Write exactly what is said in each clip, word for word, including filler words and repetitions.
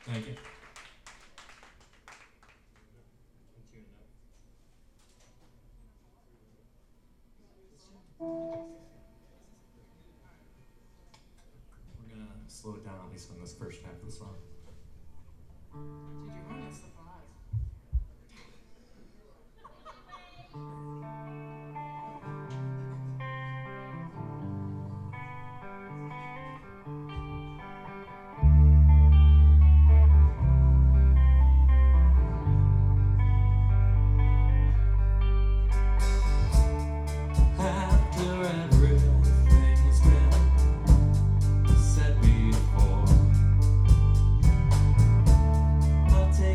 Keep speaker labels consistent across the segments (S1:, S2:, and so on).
S1: Thank you. We're gonna slow it down at least on this first half of the song.
S2: Dude, you're running so fast.
S1: After everything's been said before, I'll take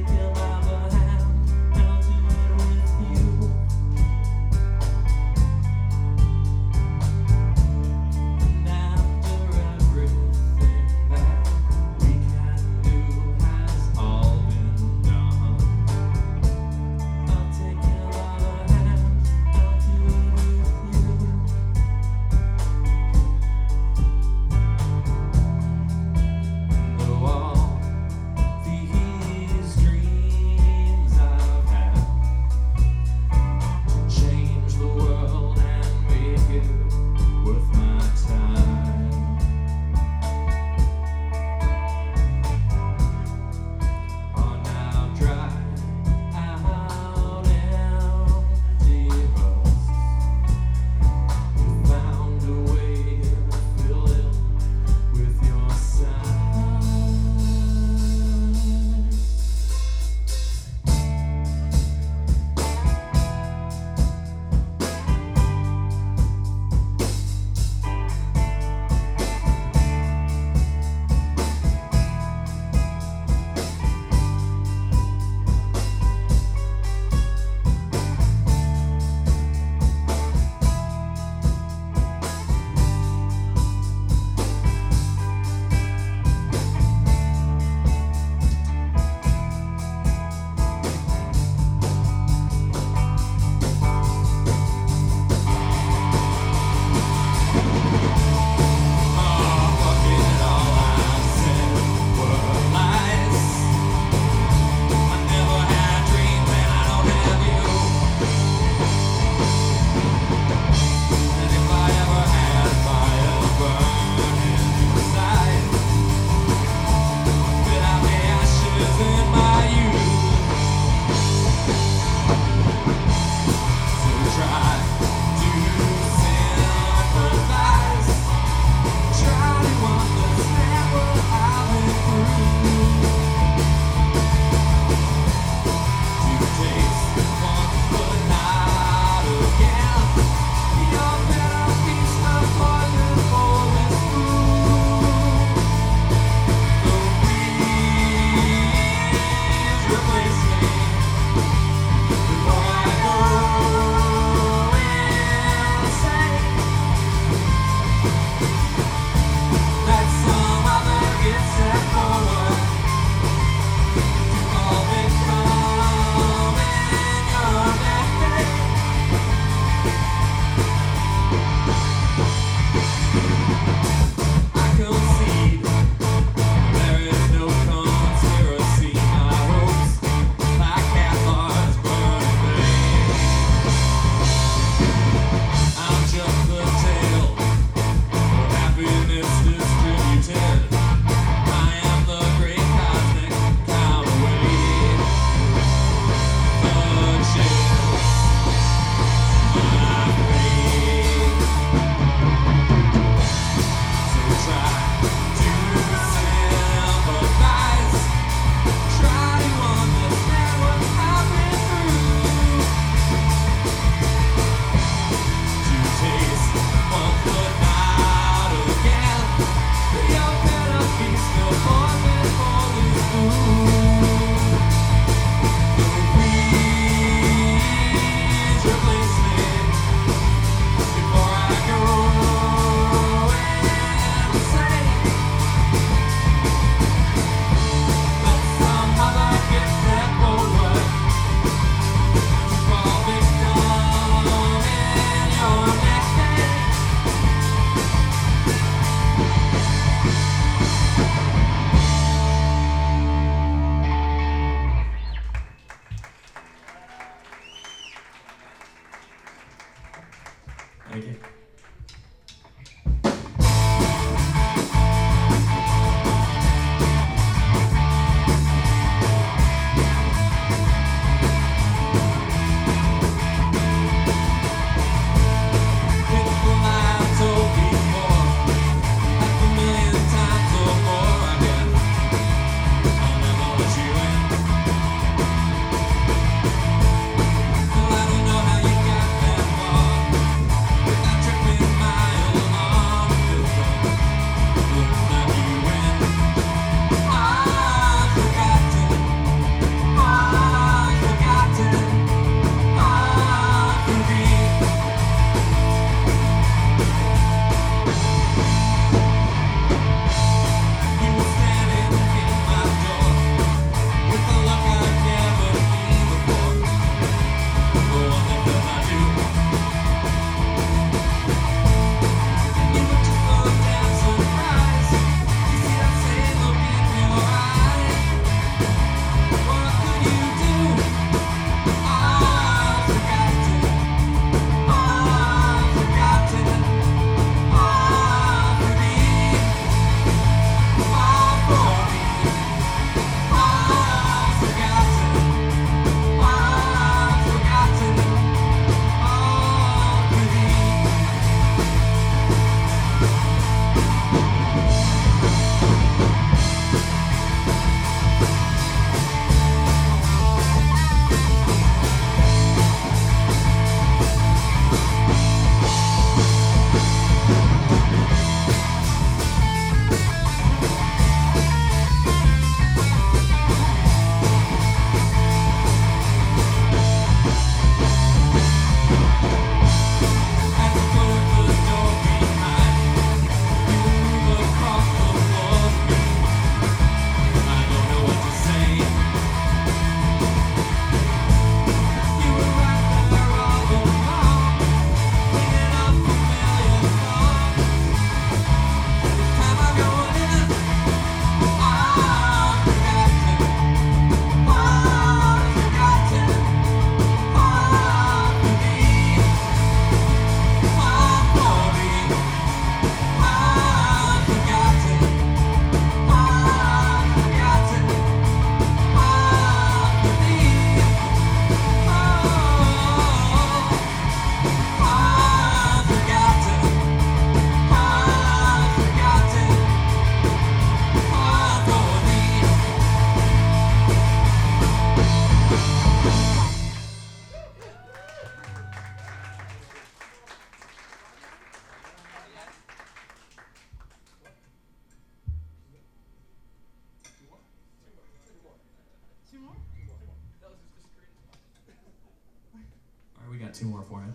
S1: got two more for him.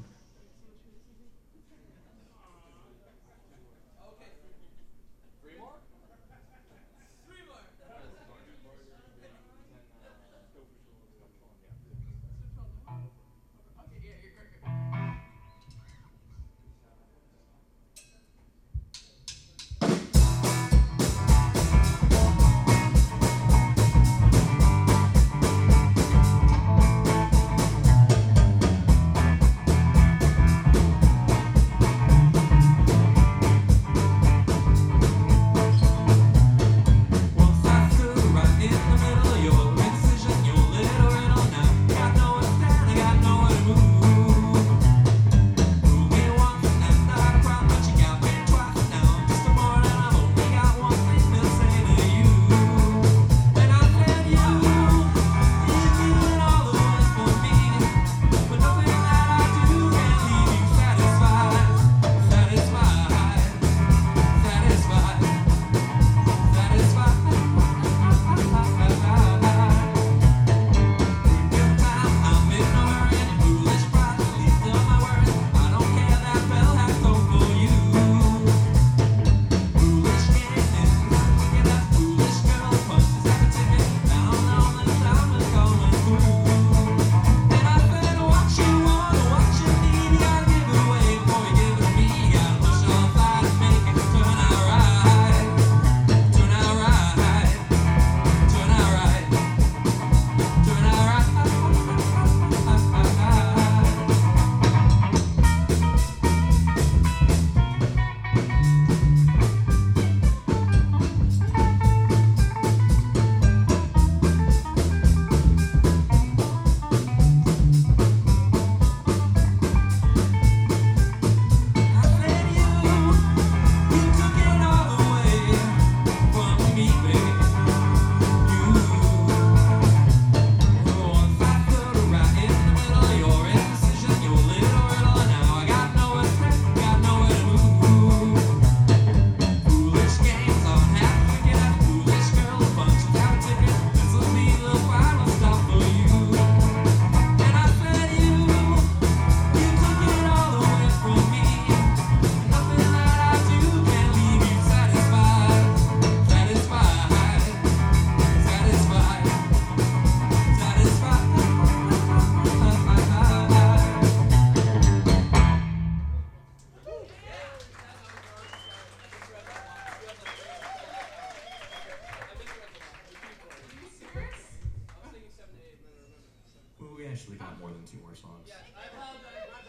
S1: Actually got more than two more songs.
S3: Yeah, I apologize, my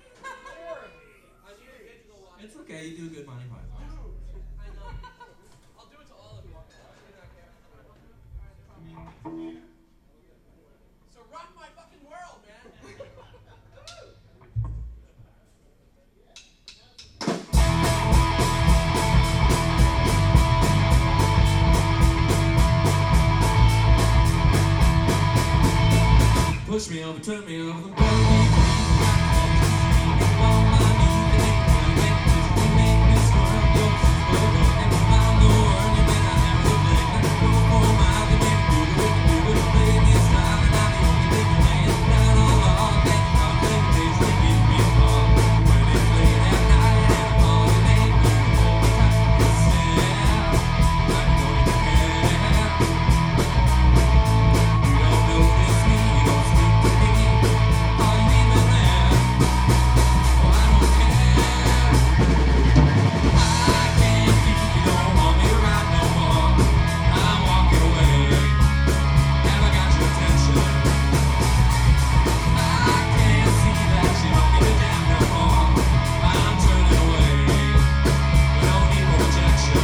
S3: bad.
S1: It's okay, you do a good Monty Python.
S3: I know. I'll do it to all of you. So rock my fucking world, man.
S1: Push me over, turn me over, the boat me, on my knees, and make me make me squirm, go, go, go, and around the world, you may not have to play, like a go for a mile, and make me do it, do it, play me a smile, and I'm the only thing you're laying down all along, that I'll play the days that give me a call, when it's late at night, and I call your name, you all the time, you say, I know you care, you don't notice me, you don't speak to me, are you even there? Oh, I don't care. I can't keep you, don't want me around no more. I'm walking away. Have I got your attention? I can't see that you don't give a damn no more. I'm turning away. We don't need more rejection.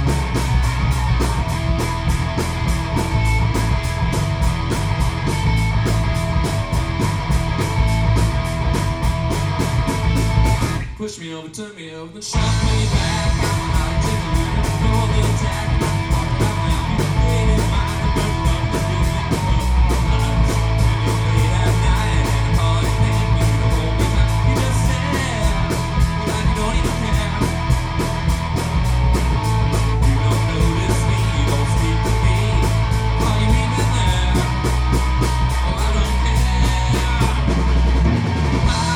S1: Push me over, turn me over, then shove me back. I'll take a minute, pull the attack. Walk around, you hated mine, the bird love, the feeling of love. When it's late at night and I call your name, you don't hold me tight. You just stare, like you don't even care. You don't notice me, you don't speak to me. Are you even there? Oh, I don't care. I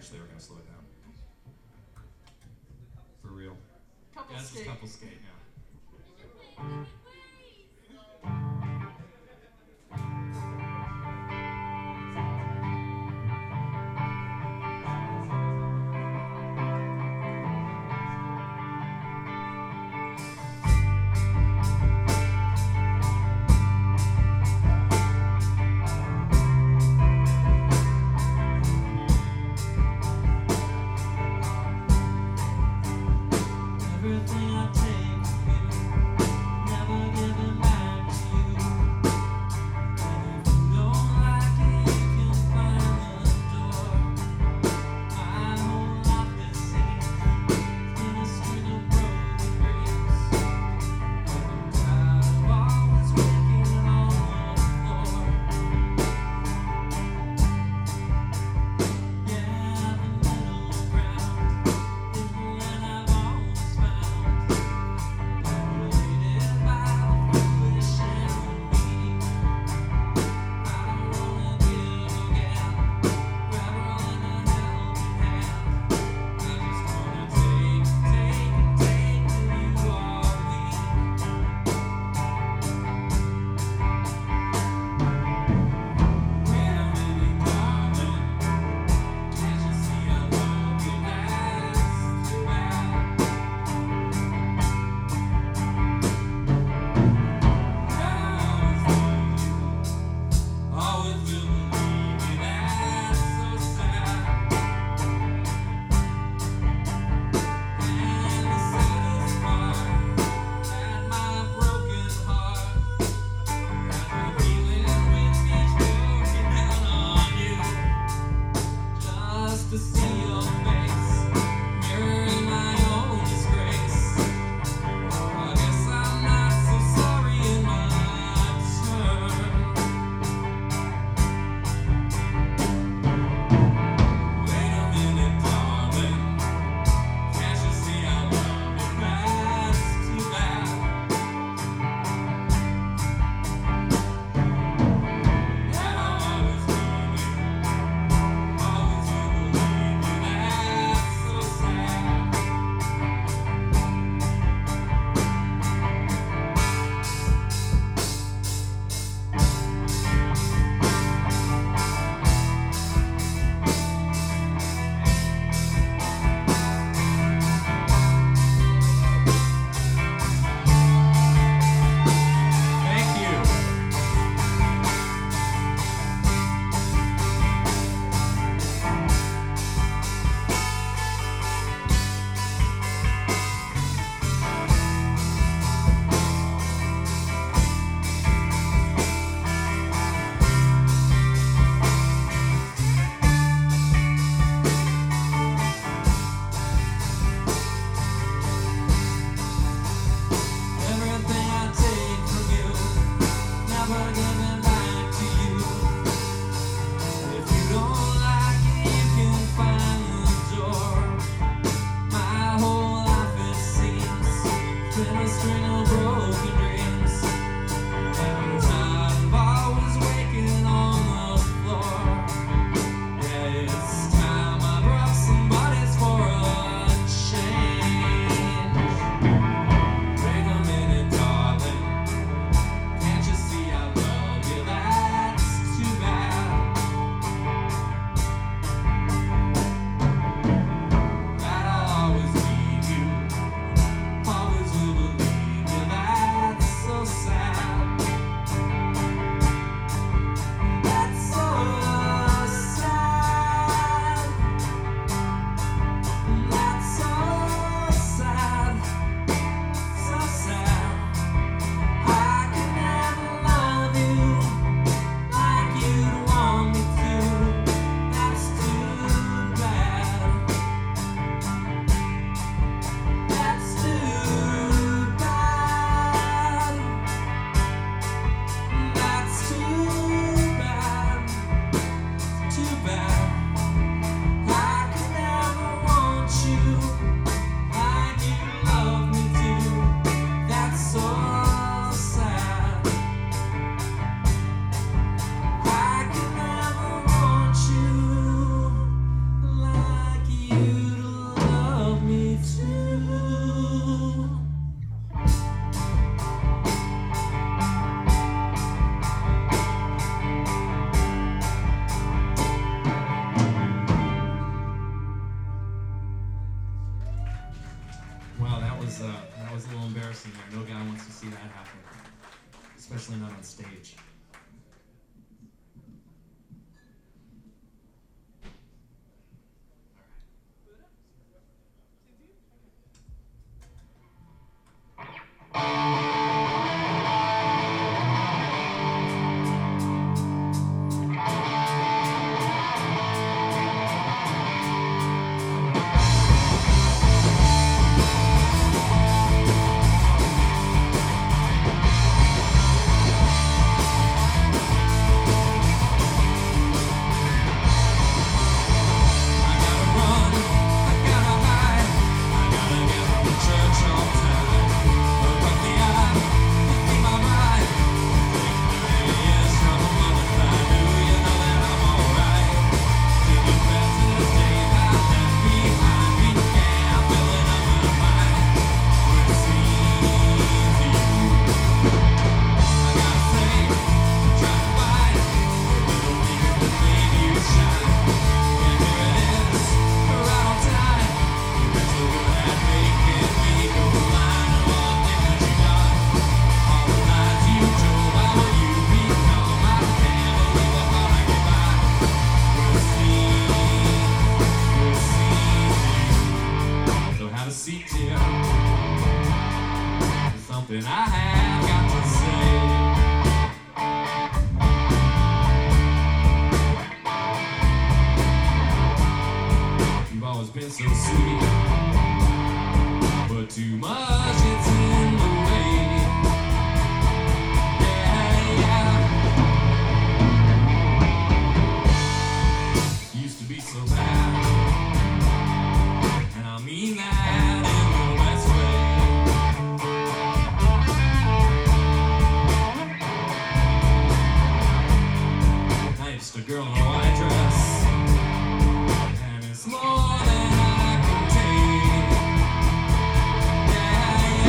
S4: wish they were gonna slow it down. For real.
S2: Couple
S4: Yeah, it's just
S2: skate.
S4: couple skate, yeah.
S1: Everything I take from you, never giving back to you. And if you don't like it, you can find the door. My whole life is seen in a string of broken dreams. And I'm tired of always waking on the floor. Yeah, the middle ground is the land I've always found. That was a little embarrassing there. No guy wants to see that happen, especially not on stage. Something I have got to say. You've always been so sweet, but too much it's in the way. Yeah, yeah. Used to be so bad, and I mean that in the best way. Just a girl in a white dress, and it's more than I can take. Yeah,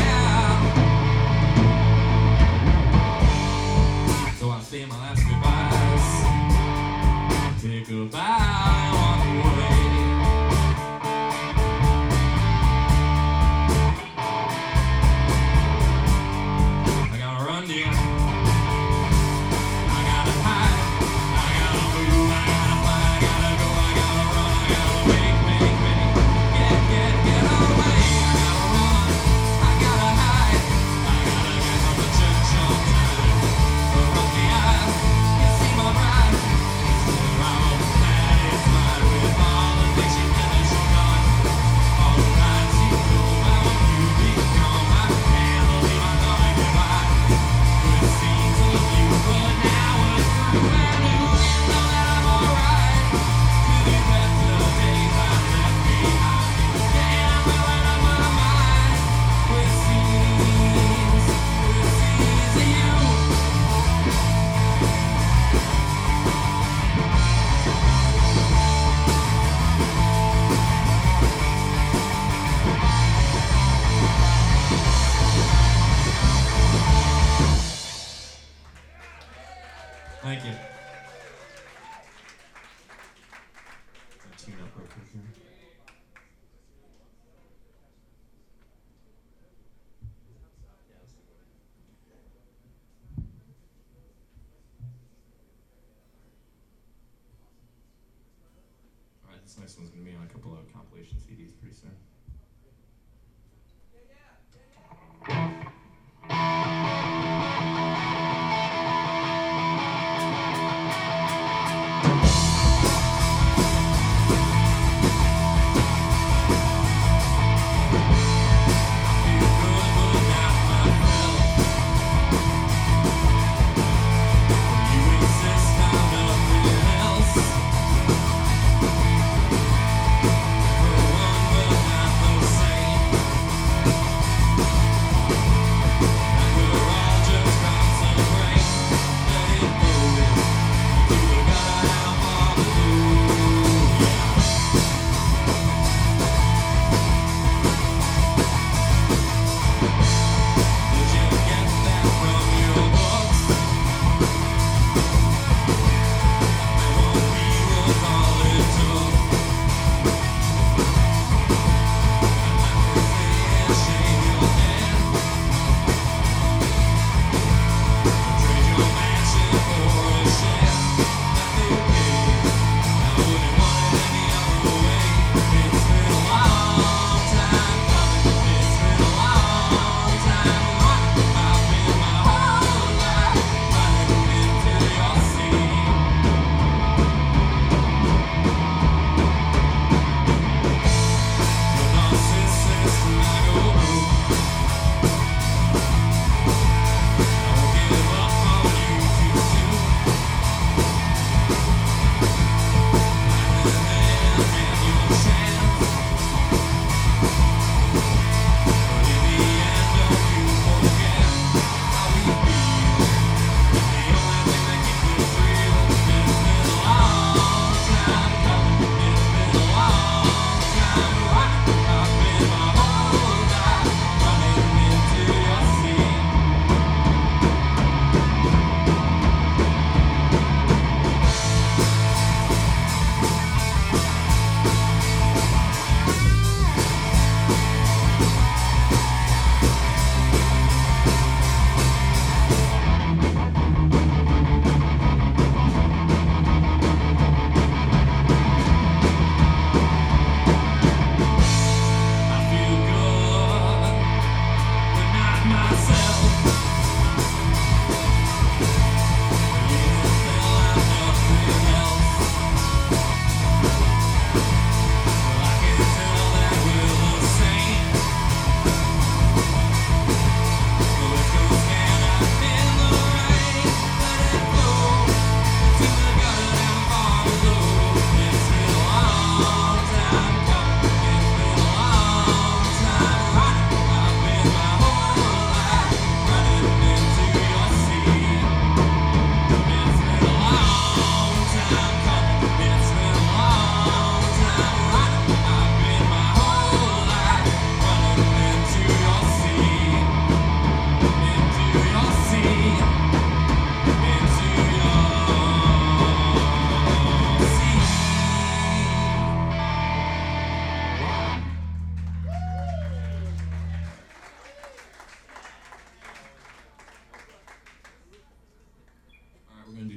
S1: yeah. So I say my last goodbyes, take a bow and walk away. I gotta run, dear. I gotta hide. Thank you. Tune up real quick here. All right, this next one's going to be on a couple of compilation C Ds pretty soon. For one, but not the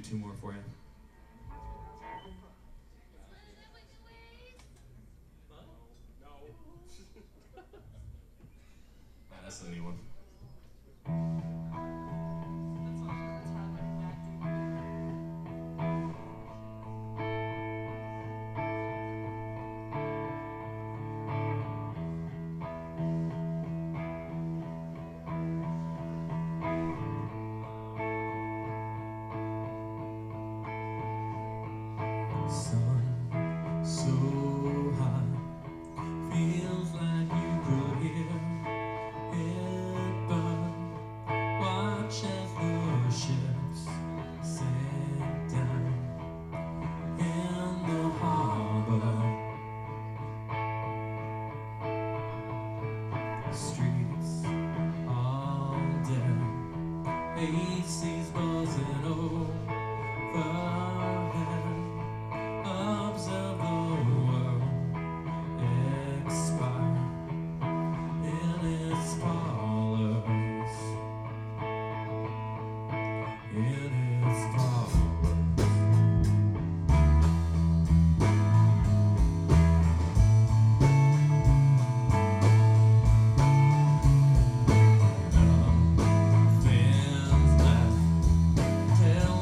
S1: two more for you. Ah, that's the new one.
S2: That's all that's how they're that deep.
S1: Sun so hot, feels like you could hear it burn. Watch as the ships sink down in the harbor. Streets all dead, A C's buzzing overhead. Observe the world expire in its parlors, in its parlors. Nothing's left till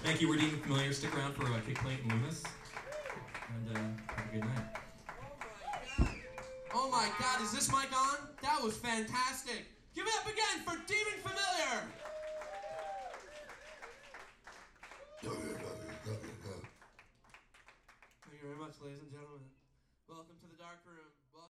S1: Thank you, we're Demon Familiar. Stick around for uh, Kick Plate and Loomis. And uh, have a good night.
S3: Oh my god, is this mic on? That was fantastic. Give it up again for Demon Familiar. Thank you very much, ladies and gentlemen. Welcome to the Dark Room. Welcome